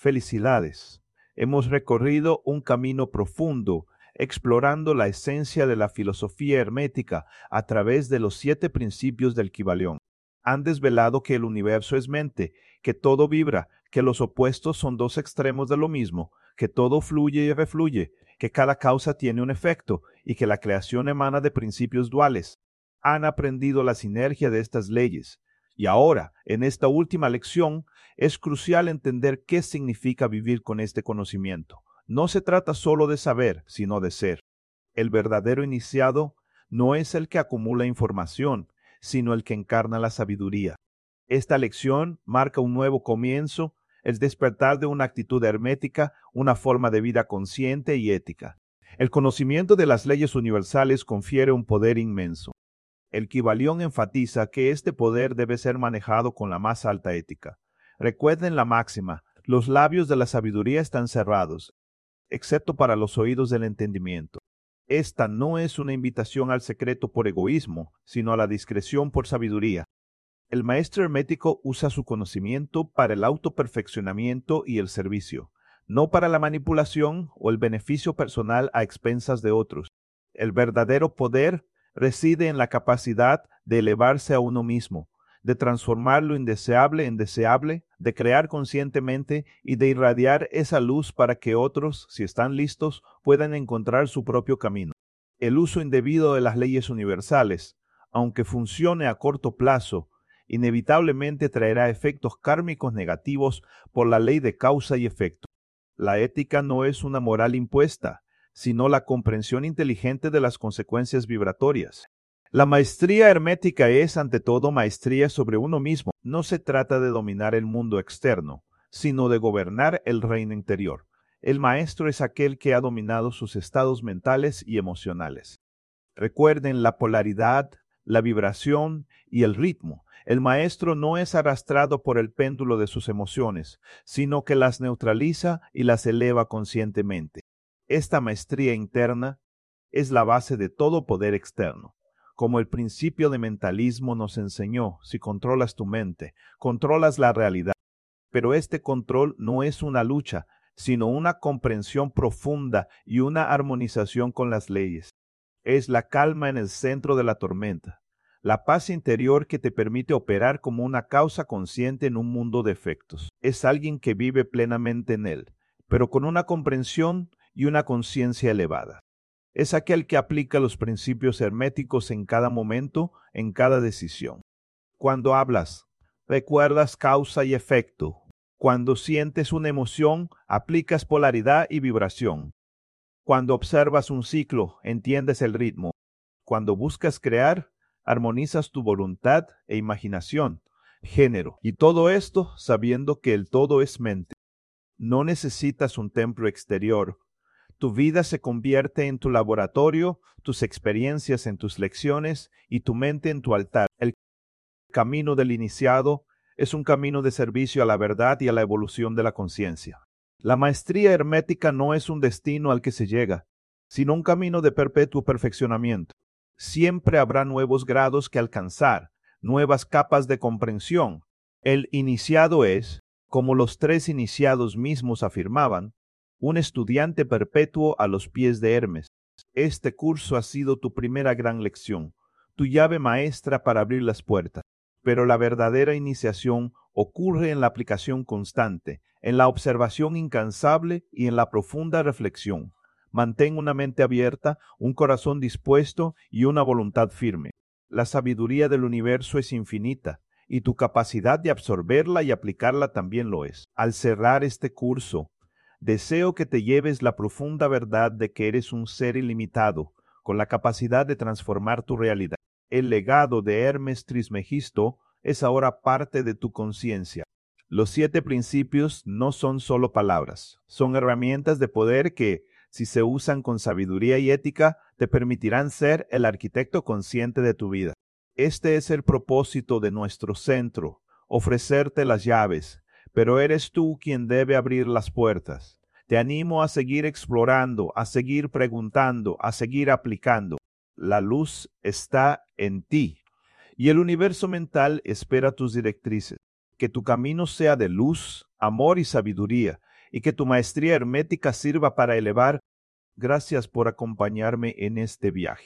Felicidades. Hemos recorrido un camino profundo, explorando la esencia de la filosofía hermética a través de los 7 principios del Kybalión. Han desvelado que el universo es mente, que todo vibra, que los opuestos son 2 extremos de lo mismo, que todo fluye y refluye, que cada causa tiene un efecto y que la creación emana de principios duales. Han aprendido la sinergia de estas leyes. Y ahora, en esta última lección, es crucial entender qué significa vivir con este conocimiento. No se trata solo de saber, sino de ser. El verdadero iniciado no es el que acumula información, sino el que encarna la sabiduría. Esta lección marca un nuevo comienzo, el despertar de una actitud hermética, una forma de vida consciente y ética. El conocimiento de las leyes universales confiere un poder inmenso. El Kybalión enfatiza que este poder debe ser manejado con la más alta ética. Recuerden la máxima: los labios de la sabiduría están cerrados, excepto para los oídos del entendimiento. Esta no es una invitación al secreto por egoísmo, sino a la discreción por sabiduría. El maestro hermético usa su conocimiento para el autoperfeccionamiento y el servicio, no para la manipulación o el beneficio personal a expensas de otros. El verdadero poder reside en la capacidad de elevarse a uno mismo, de transformar lo indeseable en deseable, de crear conscientemente y de irradiar esa luz para que otros, si están listos, puedan encontrar su propio camino. El uso indebido de las leyes universales, aunque funcione a corto plazo, inevitablemente traerá efectos kármicos negativos por la ley de causa y efecto. La ética no es una moral impuesta, sino la comprensión inteligente de las consecuencias vibratorias. La maestría hermética es, ante todo, maestría sobre uno mismo. No se trata de dominar el mundo externo, sino de gobernar el reino interior. El maestro es aquel que ha dominado sus estados mentales y emocionales. Recuerden la polaridad, la vibración y el ritmo. El maestro no es arrastrado por el péndulo de sus emociones, sino que las neutraliza y las eleva conscientemente. Esta maestría interna es la base de todo poder externo. Como el principio de mentalismo nos enseñó, si controlas tu mente, controlas la realidad. Pero este control no es una lucha, sino una comprensión profunda y una armonización con las leyes. Es la calma en el centro de la tormenta, la paz interior que te permite operar como una causa consciente en un mundo de efectos. Es alguien que vive plenamente en él, pero con una comprensión y una conciencia elevada. Es aquel que aplica los principios herméticos en cada momento, en cada decisión. Cuando hablas, recuerdas causa y efecto. Cuando sientes una emoción, aplicas polaridad y vibración. Cuando observas un ciclo, entiendes el ritmo. Cuando buscas crear, armonizas tu voluntad e imaginación, género. Y todo esto sabiendo que el todo es mente. No necesitas un templo exterior. Tu vida se convierte en tu laboratorio, tus experiencias en tus lecciones y tu mente en tu altar. El camino del iniciado es un camino de servicio a la verdad y a la evolución de la conciencia. La maestría hermética no es un destino al que se llega, sino un camino de perpetuo perfeccionamiento. Siempre habrá nuevos grados que alcanzar, nuevas capas de comprensión. El iniciado es, como los 3 iniciados mismos afirmaban, un estudiante perpetuo a los pies de Hermes. Este curso ha sido tu primera gran lección, tu llave maestra para abrir las puertas. Pero la verdadera iniciación ocurre en la aplicación constante, en la observación incansable y en la profunda reflexión. Mantén una mente abierta, un corazón dispuesto y una voluntad firme. La sabiduría del universo es infinita, y tu capacidad de absorberla y aplicarla también lo es. Al cerrar este curso, deseo que te lleves la profunda verdad de que eres un ser ilimitado, con la capacidad de transformar tu realidad. El legado de Hermes Trismegisto es ahora parte de tu conciencia. Los 7 principios no son solo palabras, son herramientas de poder que, si se usan con sabiduría y ética, te permitirán ser el arquitecto consciente de tu vida. Este es el propósito de nuestro centro, ofrecerte las llaves, pero eres tú quien debe abrir las puertas. Te animo a seguir explorando, a seguir preguntando, a seguir aplicando. La luz está en ti, y el universo mental espera tus directrices. Que tu camino sea de luz, amor y sabiduría, y que tu maestría hermética sirva para elevar. Gracias por acompañarme en este viaje.